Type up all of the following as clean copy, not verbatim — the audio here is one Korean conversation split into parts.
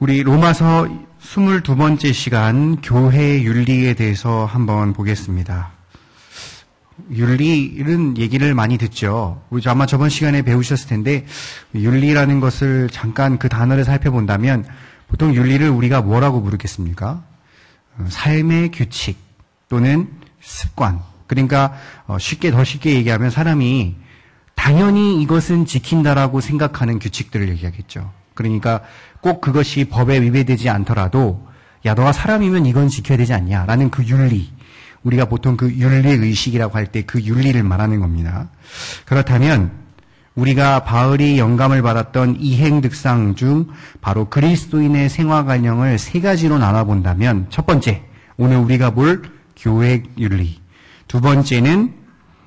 우리 로마서 22번째 시간 교회 윤리에 대해서 한번 보겠습니다. 윤리는 얘기를 많이 듣죠. 우리 아마 저번 시간에 배우셨을 텐데 윤리라는 것을 잠깐 그 단어를 살펴본다면 보통 윤리를 우리가 뭐라고 부르겠습니까? 삶의 규칙 또는 습관. 그러니까 더 쉽게 얘기하면 사람이 당연히 이것은 지킨다라고 생각하는 규칙들을 얘기하겠죠. 그러니까 꼭 그것이 법에 위배되지 않더라도 야 너가 사람이면 이건 지켜야 되지 않냐라는 그 윤리. 우리가 보통 그 윤리의식이라고 할 때 그 윤리를 말하는 겁니다. 그렇다면 우리가 바울이 영감을 받았던 이행득상 중 바로 그리스도인의 생활관령을 세 가지로 나눠본다면 첫 번째, 오늘 우리가 볼 교회 윤리. 두 번째는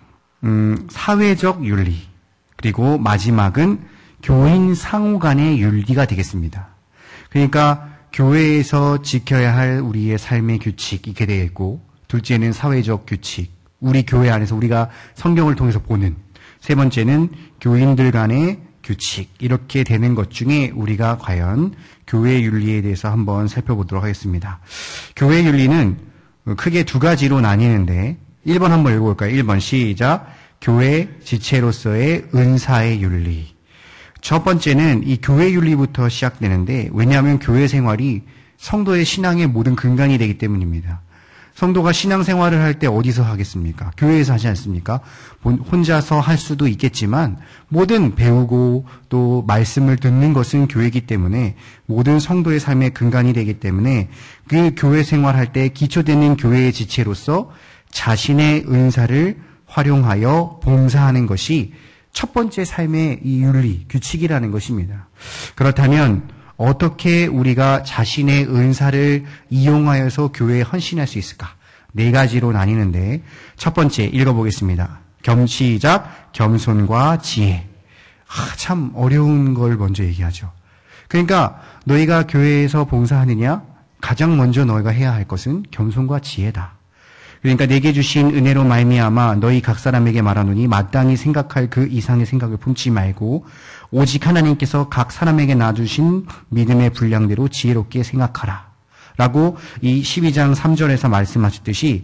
사회적 윤리. 그리고 마지막은 교인 상호 간의 윤리가 되겠습니다. 그러니까 교회에서 지켜야 할 우리의 삶의 규칙 이렇게 되어 있고 둘째는 사회적 규칙. 우리 교회 안에서 우리가 성경을 통해서 보는 세 번째는 교인들 간의 규칙. 이렇게 되는 것 중에 우리가 과연 교회 윤리에 대해서 한번 살펴보도록 하겠습니다. 교회 윤리는 크게 두 가지로 나뉘는데 1번 한번 읽어볼까요? 1번 시작. 교회 지체로서의 은사의 윤리. 첫 번째는 이 교회 윤리부터 시작되는데 왜냐하면 교회 생활이 성도의 신앙의 모든 근간이 되기 때문입니다. 성도가 신앙생활을 할 때 어디서 하겠습니까? 교회에서 하지 않습니까? 혼자서 할 수도 있겠지만 뭐든 배우고 또 말씀을 듣는 것은 교회이기 때문에 모든 성도의 삶의 근간이 되기 때문에 그 교회 생활할 때 기초되는 교회의 지체로서 자신의 은사를 활용하여 봉사하는 것이 첫 번째 삶의 이 윤리, 규칙이라는 것입니다. 그렇다면 어떻게 우리가 자신의 은사를 이용하여서 교회에 헌신할 수 있을까? 네 가지로 나뉘는데 첫 번째 읽어보겠습니다. 시작. 겸손과 지혜. 참 어려운 걸 먼저 얘기하죠. 그러니까 너희가 교회에서 봉사하느냐? 가장 먼저 너희가 해야 할 것은 겸손과 지혜다. 그러니까 내게 주신 은혜로 말미암아 너희 각 사람에게 말하노니 마땅히 생각할 그 이상의 생각을 품지 말고 오직 하나님께서 각 사람에게 놔주신 믿음의 분량대로 지혜롭게 생각하라. 라고 이 12장 3절에서 말씀하셨듯이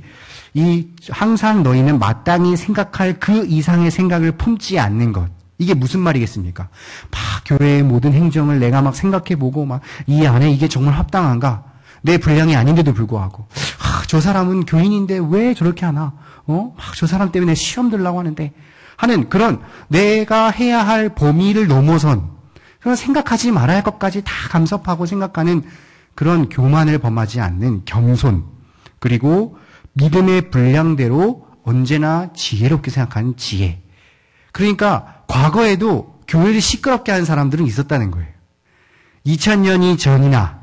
항상 너희는 마땅히 생각할 그 이상의 생각을 품지 않는 것. 이게 무슨 말이겠습니까? 교회의 모든 행정을 내가 막 생각해보고 이 안에 이게 정말 합당한가? 내 분량이 아닌데도 불구하고 저 사람은 교인인데 왜 저렇게 하나? 저 사람 때문에 시험 들라고 하는데 하는 그런 내가 해야 할 범위를 넘어선 그런 생각하지 말아야 할 것까지 다 감섭하고 생각하는 그런 교만을 범하지 않는 겸손 그리고 믿음의 분량대로 언제나 지혜롭게 생각하는 지혜. 그러니까 과거에도 교회를 시끄럽게 하는 사람들은 있었다는 거예요. 2000년이 전이나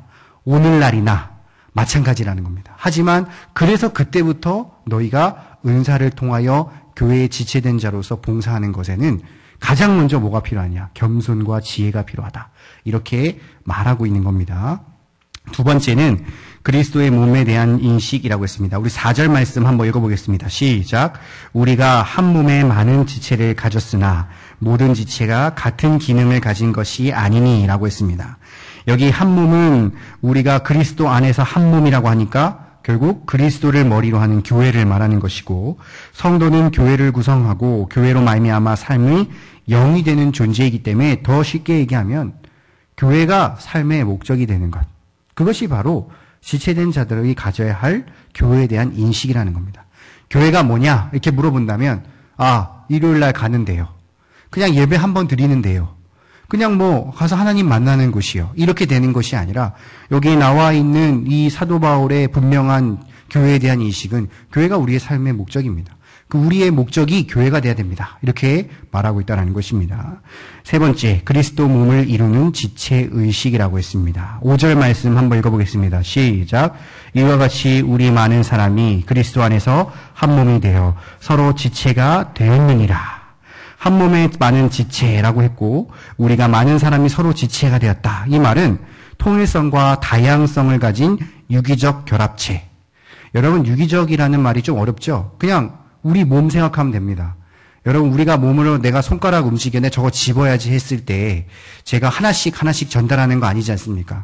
오늘날이나 마찬가지라는 겁니다. 하지만 그래서 그때부터 너희가 은사를 통하여 교회에 지체된 자로서 봉사하는 것에는 가장 먼저 뭐가 필요하냐? 겸손과 지혜가 필요하다. 이렇게 말하고 있는 겁니다. 두 번째는 그리스도의 몸에 대한 인식이라고 했습니다. 우리 4절 말씀 한번 읽어보겠습니다. 시작. 우리가 한 몸에 많은 지체를 가졌으나 모든 지체가 같은 기능을 가진 것이 아니니라고 했습니다. 여기 한 몸은 우리가 그리스도 안에서 한 몸이라고 하니까 결국 그리스도를 머리로 하는 교회를 말하는 것이고 성도는 교회를 구성하고 교회로 말미암아 삶의 영이 되는 존재이기 때문에 더 쉽게 얘기하면 교회가 삶의 목적이 되는 것. 그것이 바로 지체된 자들이 가져야 할 교회에 대한 인식이라는 겁니다. 교회가 뭐냐? 이렇게 물어본다면 일요일 날 가는데요. 그냥 예배 한번 드리는데요. 그냥 가서 하나님 만나는 곳이요. 이렇게 되는 것이 아니라 여기 나와 있는 이 사도 바울의 분명한 교회에 대한 인식은 교회가 우리의 삶의 목적입니다. 그 우리의 목적이 교회가 돼야 됩니다. 이렇게 말하고 있다는 것입니다. 세 번째, 그리스도 몸을 이루는 지체의식이라고 했습니다. 5절 말씀 한번 읽어보겠습니다. 시작. 이와 같이 우리 많은 사람이 그리스도 안에서 한 몸이 되어 서로 지체가 되었느니라. 한 몸에 많은 지체라고 했고 우리가 많은 사람이 서로 지체가 되었다. 이 말은 통일성과 다양성을 가진 유기적 결합체. 여러분 유기적이라는 말이 좀 어렵죠? 그냥 우리 몸 생각하면 됩니다. 여러분 우리가 몸으로 내가 손가락 움직여 내 저거 집어야지 했을 때 제가 하나씩 전달하는 거 아니지 않습니까?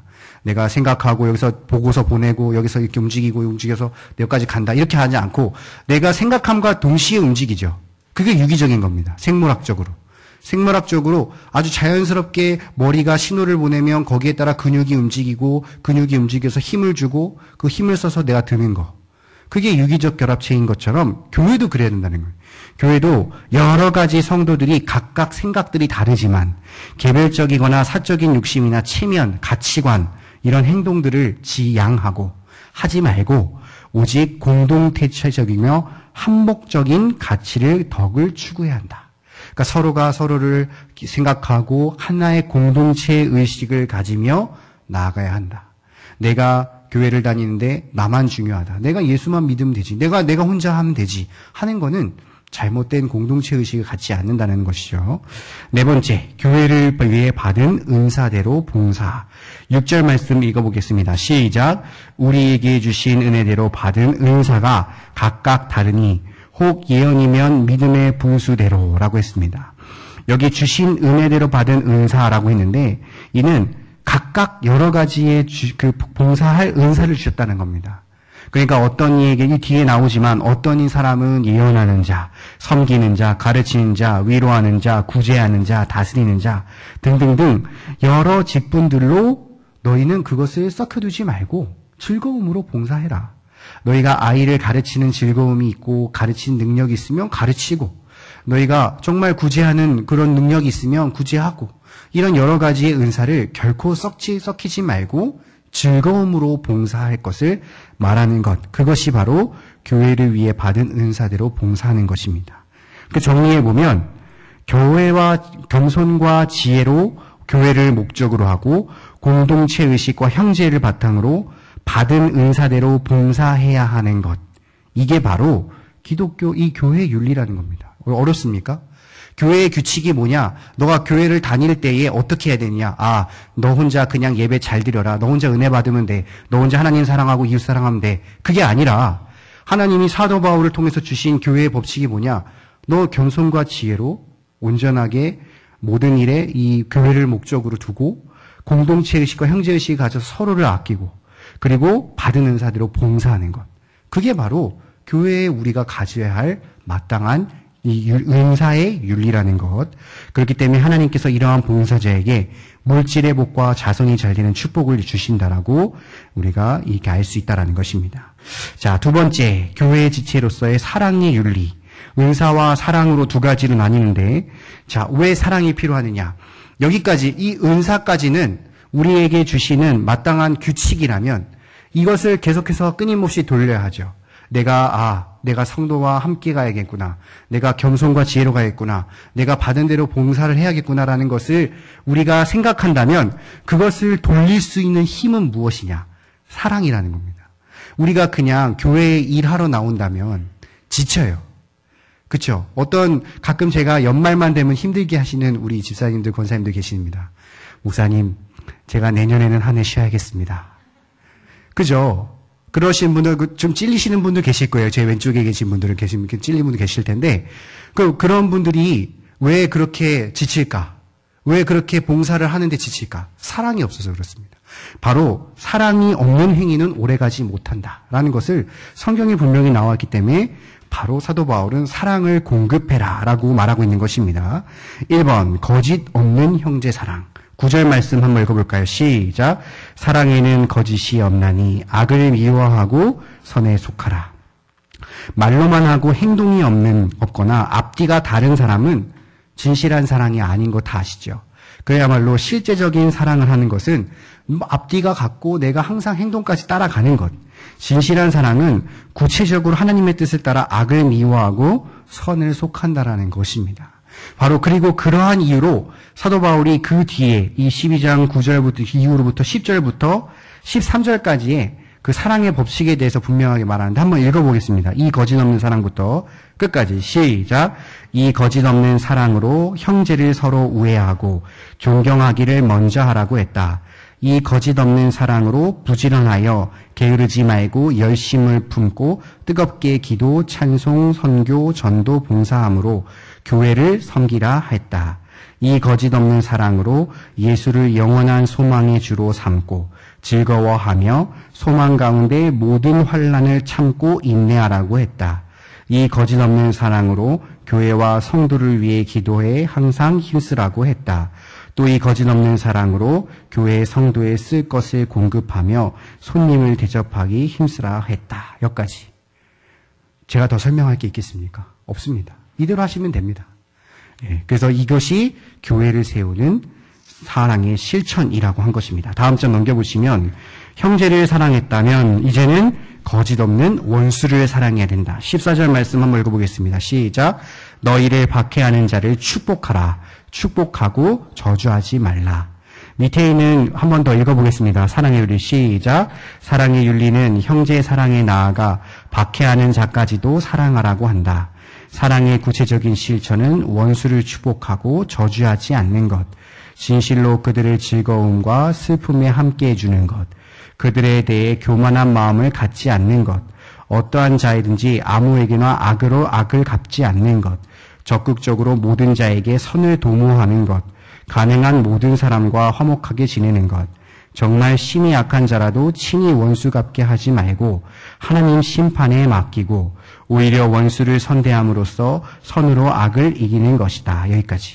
내가 생각하고 여기서 보고서 보내고 여기서 이렇게 움직여서 여기까지 간다. 이렇게 하지 않고 내가 생각함과 동시에 움직이죠. 그게 유기적인 겁니다. 생물학적으로. 생물학적으로 아주 자연스럽게 머리가 신호를 보내면 거기에 따라 근육이 움직이고 근육이 움직여서 힘을 주고 그 힘을 써서 내가 드는 거. 그게 유기적 결합체인 것처럼 교회도 그래야 된다는 거예요. 교회도 여러 가지 성도들이 각각 생각들이 다르지만 개별적이거나 사적인 욕심이나 체면, 가치관 이런 행동들을 지양하고 하지 말고 오직 공동체적이며 한목적인 가치를 덕을 추구해야 한다. 그러니까 서로가 서로를 생각하고 하나의 공동체 의식을 가지며 나아가야 한다. 내가 교회를 다니는데 나만 중요하다. 내가 예수만 믿으면 되지. 내가 혼자 하면 되지. 하는 거는 잘못된 공동체 의식을 갖지 않는다는 것이죠. 네 번째, 교회를 위해 받은 은사대로 봉사. 6절 말씀 읽어보겠습니다. 시작. 우리에게 주신 은혜대로 받은 은사가 각각 다르니 혹 예언이면 믿음의 분수대로라고 했습니다. 여기 주신 은혜대로 받은 은사라고 했는데 이는 각각 여러 가지의 봉사할 은사를 주셨다는 겁니다. 그러니까 어떤 이에게 이 뒤에 나오지만 어떤 이 사람은 예언하는 자, 섬기는 자, 가르치는 자, 위로하는 자, 구제하는 자, 다스리는 자 등등등 여러 직분들로 너희는 그것을 썩혀두지 말고 즐거움으로 봉사해라. 너희가 아이를 가르치는 즐거움이 있고 가르치는 능력이 있으면 가르치고 너희가 정말 구제하는 그런 능력이 있으면 구제하고 이런 여러 가지의 은사를 결코 썩히지 말고 즐거움으로 봉사할 것을 말하는 것. 그것이 바로 교회를 위해 받은 은사대로 봉사하는 것입니다. 그 정리해보면 교회와 겸손과 지혜로 교회를 목적으로 하고 공동체 의식과 형제를 바탕으로 받은 은사대로 봉사해야 하는 것. 이게 바로 기독교 이 교회 윤리라는 겁니다. 어렵습니까? 교회의 규칙이 뭐냐? 너가 교회를 다닐 때에 어떻게 해야 되느냐? 너 혼자 그냥 예배 잘 드려라. 너 혼자 은혜 받으면 돼. 너 혼자 하나님 사랑하고 이웃 사랑하면 돼. 그게 아니라 하나님이 사도 바울을 통해서 주신 교회의 법칙이 뭐냐? 너 겸손과 지혜로 온전하게 모든 일에 이 교회를 목적으로 두고 공동체 의식과 형제 의식을 가져서 서로를 아끼고 그리고 받은 은사대로 봉사하는 것. 그게 바로 교회에 우리가 가져야 할 마땅한 이 은사의 윤리라는 것. 그렇기 때문에 하나님께서 이러한 봉사자에게 물질의 복과 자손이 잘 되는 축복을 주신다라고 우리가 이렇게 알 수 있다라는 것입니다. 자, 두 번째, 교회의 지체로서의 사랑의 윤리. 은사와 사랑으로 두 가지로 나뉘는데, 자, 왜 사랑이 필요하느냐? 여기까지, 이 은사까지는 우리에게 주시는 마땅한 규칙이라면 이것을 계속해서 끊임없이 돌려야 하죠. 내가 성도와 함께 가야겠구나. 내가 겸손과 지혜로 가야겠구나. 내가 받은 대로 봉사를 해야겠구나라는 것을 우리가 생각한다면 그것을 돌릴 수 있는 힘은 무엇이냐? 사랑이라는 겁니다. 우리가 그냥 교회에 일하러 나온다면 지쳐요. 그렇죠? 가끔 제가 연말만 되면 힘들게 하시는 우리 집사님들, 권사님들 계십니다. 목사님, 제가 내년에는 한 해 쉬어야겠습니다. 그죠? 그러신 분들, 좀 찔리시는 분들 계실 거예요. 제 왼쪽에 계신 분들은 찔린 분들 계실 텐데, 그런 분들이 왜 그렇게 지칠까? 왜 그렇게 봉사를 하는데 지칠까? 사랑이 없어서 그렇습니다. 바로 사랑이 없는 행위는 오래가지 못한다라는 것을 성경에 분명히 나왔기 때문에 바로 사도 바울은 사랑을 공급해라라고 말하고 있는 것입니다. 1번, 거짓 없는 형제 사랑. 9절 말씀 한번 읽어볼까요? 시작. 사랑에는 거짓이 없나니 악을 미워하고 선에 속하라. 말로만 하고 행동이 없거나 앞뒤가 다른 사람은 진실한 사랑이 아닌 거 다 아시죠? 그야말로 실제적인 사랑을 하는 것은 앞뒤가 같고 내가 항상 행동까지 따라가는 것. 진실한 사랑은 구체적으로 하나님의 뜻을 따라 악을 미워하고 선을 속한다라는 것입니다. 바로 그리고 그러한 이유로 사도 바울이 그 뒤에 이 12장 9절부터 이후로부터 10절부터 13절까지의 그 사랑의 법칙에 대해서 분명하게 말하는데 한번 읽어보겠습니다. 이 거짓 없는 사랑부터 끝까지 시작. 이 거짓 없는 사랑으로 형제를 서로 우애하고 존경하기를 먼저 하라고 했다. 이 거짓 없는 사랑으로 부지런하여 게으르지 말고 열심을 품고 뜨겁게 기도, 찬송, 선교, 전도, 봉사함으로 교회를 섬기라 했다. 이 거짓 없는 사랑으로 예수를 영원한 소망의 주로 삼고 즐거워하며 소망 가운데 모든 환난을 참고 인내하라고 했다. 이 거짓 없는 사랑으로 교회와 성도를 위해 기도해 항상 힘쓰라고 했다. 또 이 거짓 없는 사랑으로 교회 성도에 쓸 것을 공급하며 손님을 대접하기 힘쓰라 했다. 여기까지. 제가 더 설명할 게 있겠습니까? 없습니다. 이대로 하시면 됩니다. 그래서 이것이 교회를 세우는 사랑의 실천이라고 한 것입니다. 다음 점 넘겨보시면 형제를 사랑했다면 이제는 거짓 없는 원수를 사랑해야 된다. 14절 말씀 한번 읽어보겠습니다. 시작. 너희를 박해하는 자를 축복하라. 축복하고 저주하지 말라. 밑에 있는 한 번 더 읽어보겠습니다. 사랑의 윤리 시작. 사랑의 윤리는 형제 사랑에 나아가 박해하는 자까지도 사랑하라고 한다. 사랑의 구체적인 실천은 원수를 축복하고 저주하지 않는 것, 진실로 그들의 즐거움과 슬픔에 함께 해주는 것, 그들에 대해 교만한 마음을 갖지 않는 것, 어떠한 자이든지 아무에게나 악으로 악을 갚지 않는 것, 적극적으로 모든 자에게 선을 도모하는 것, 가능한 모든 사람과 화목하게 지내는 것, 정말 심히 약한 자라도 친히 원수 갚게 하지 말고 하나님 심판에 맡기고 오히려 원수를 선대함으로써 선으로 악을 이기는 것이다. 여기까지.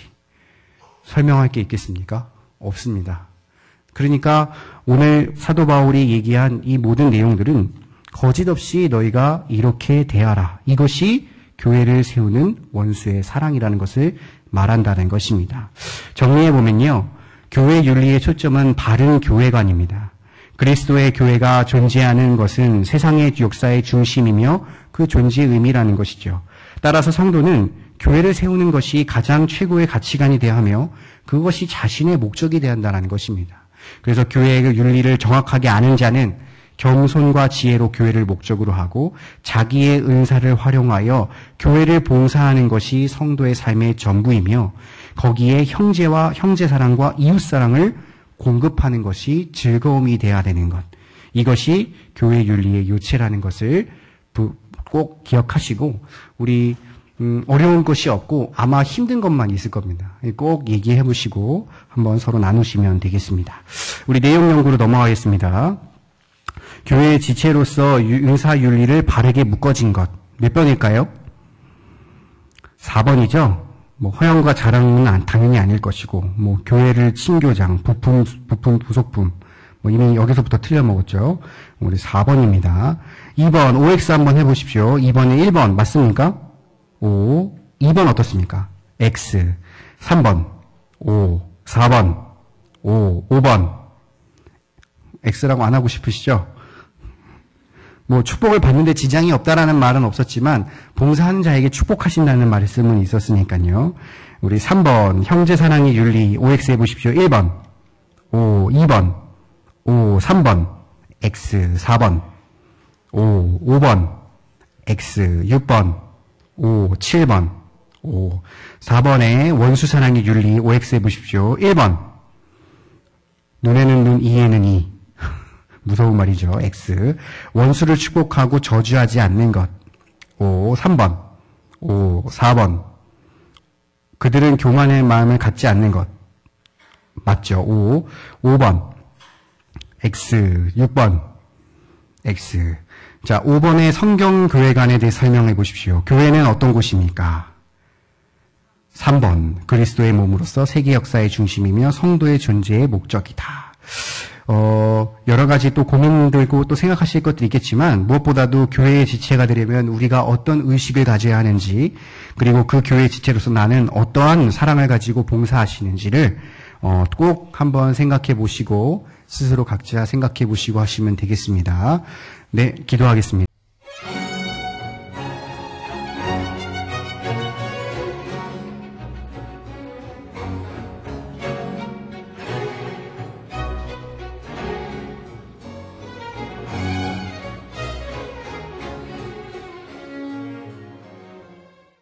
설명할 게 있겠습니까? 없습니다. 그러니까 오늘 사도 바울이 얘기한 이 모든 내용들은 거짓 없이 너희가 이렇게 대하라. 이것이 교회를 세우는 원수의 사랑이라는 것을 말한다는 것입니다. 정리해보면요. 교회 윤리의 초점은 바른 교회관입니다. 그리스도의 교회가 존재하는 것은 세상의 역사의 중심이며 그 존재의 의미라는 것이죠. 따라서 성도는 교회를 세우는 것이 가장 최고의 가치관이 되어야 하며 그것이 자신의 목적이 되어야 한다는 것입니다. 그래서 교회의 윤리를 정확하게 아는 자는 겸손과 지혜로 교회를 목적으로 하고 자기의 은사를 활용하여 교회를 봉사하는 것이 성도의 삶의 전부이며 거기에 형제 사랑과 이웃 사랑을 공급하는 것이 즐거움이 돼야 되는 것. 이것이 교회 윤리의 요체라는 것을 꼭 기억하시고 우리 어려운 것이 없고 아마 힘든 것만 있을 겁니다. 꼭 얘기해 보시고 한번 서로 나누시면 되겠습니다. 우리 내용 연구로 넘어가겠습니다. 교회의 지체로서 은사윤리를 바르게 묶어진 것. 몇 번일까요? 4번이죠. 허영과 자랑은 당연히 아닐 것이고, 교회를 친교장, 부품, 부속품, 이미 여기서부터 틀려먹었죠. 우리 4번입니다. 2번, OX 한번 해보십시오. 2번에 1번, 맞습니까? O. 2번 어떻습니까? X. 3번, O. 4번, O. 5번. X라고 안 하고 싶으시죠? 축복을 받는데 지장이 없다라는 말은 없었지만 봉사하는 자에게 축복하신다는 말씀은 있었으니까요. 우리 3번 형제 사랑의 윤리 OX 해보십시오. 1번 O 2번 O 3번 X 4번 O 5번 X 6번 O 7번 O 4번에 원수 사랑의 윤리 OX 해보십시오. 1번 눈에는 눈 이에는 이 무서운 말이죠. X. 원수를 축복하고 저주하지 않는 것. O. 3번. O. 4번. 그들은 교만의 마음을 갖지 않는 것. 맞죠. O. 5번. X. 6번. X. 자, 5번의 성경교회관에 대해 설명해 보십시오. 교회는 어떤 곳입니까? 3번. 그리스도의 몸으로서 세계 역사의 중심이며 성도의 존재의 목적이다. 여러 가지 또 고민들고 또 생각하실 것들이 있겠지만 무엇보다도 교회의 지체가 되려면 우리가 어떤 의식을 가져야 하는지 그리고 그 교회의 지체로서 나는 어떠한 사랑을 가지고 봉사하시는지를 꼭 한번 생각해 보시고 스스로 각자 생각해 보시고 하시면 되겠습니다. 네, 기도하겠습니다.